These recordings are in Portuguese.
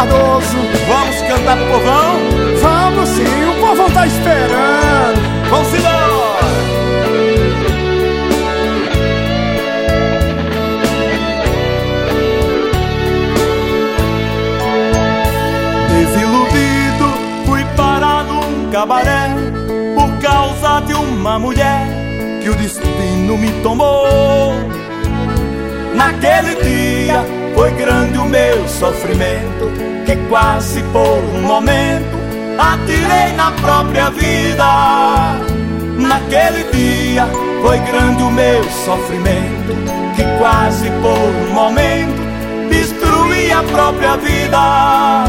Cardoso. Vamos cantar pro povão? Vamos sim, o povão tá esperando. Vamos embora! Desiludido, fui parar num cabaré por causa de uma mulher que o destino me tomou. Naquele dia foi grande o meu sofrimento, que quase por um momento atirei na própria vida. Naquele dia foi grande o meu sofrimento, que quase por um momento destruí a própria vida.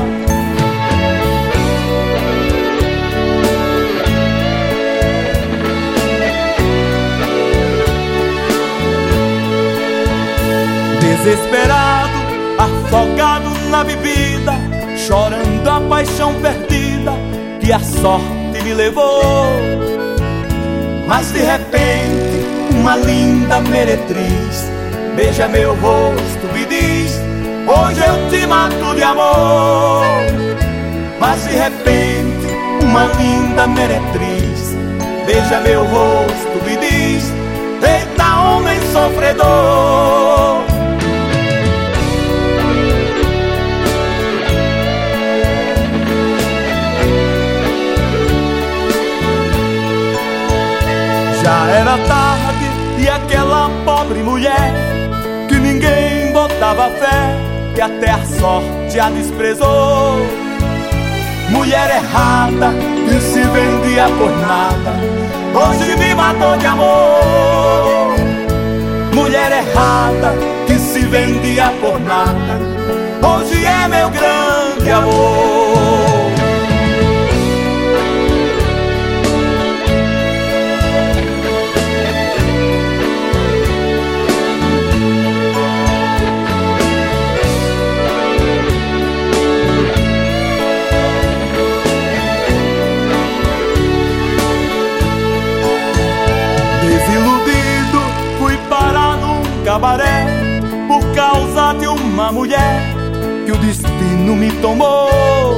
Desesperado, afogado na bebida, chorando a paixão perdida que a sorte me levou. Mas de repente uma linda meretriz beija meu rosto e diz: hoje eu te mato de amor. Mas de repente uma linda meretriz beija meu rosto e diz: eita, homem sofredor. Já era tarde e aquela pobre mulher, que ninguém botava fé, que até a sorte a desprezou. Mulher errada que se vendia por nada, hoje me matou de amor. Mulher errada que se vendia por nada, hoje é meu grande amor. Desiludido, fui parar num cabaré por causa de uma mulher que o destino me tomou.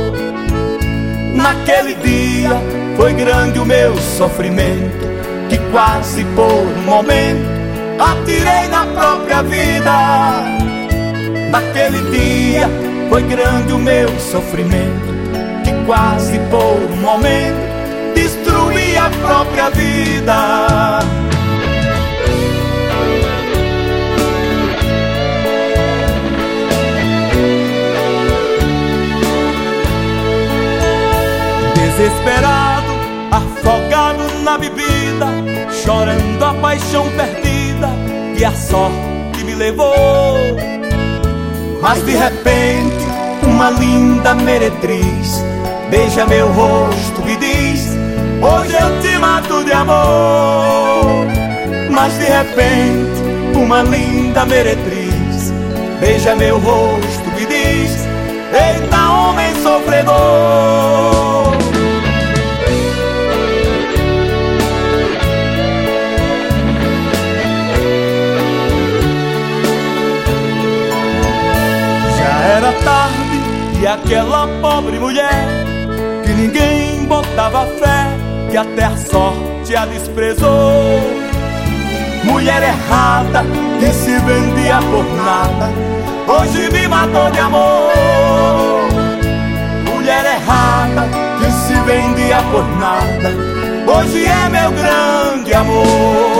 Naquele dia foi grande o meu sofrimento, que quase por um momento atirei na própria vida. Naquele dia foi grande o meu sofrimento, que quase por um momento destruí a própria vida. Desesperado, afogado na bebida, chorando a paixão perdida que a sorte me levou. Mas de repente uma linda meretriz beija meu rosto e diz: hoje eu te mato de amor. Mas de repente uma linda meretriz beija meu rosto e diz: eita, homem sofredor. Era tarde e aquela pobre mulher, que ninguém botava fé, que até a sorte a desprezou. Mulher errada que se vendia por nada, hoje me matou de amor. Mulher errada que se vendia por nada, hoje é meu grande amor.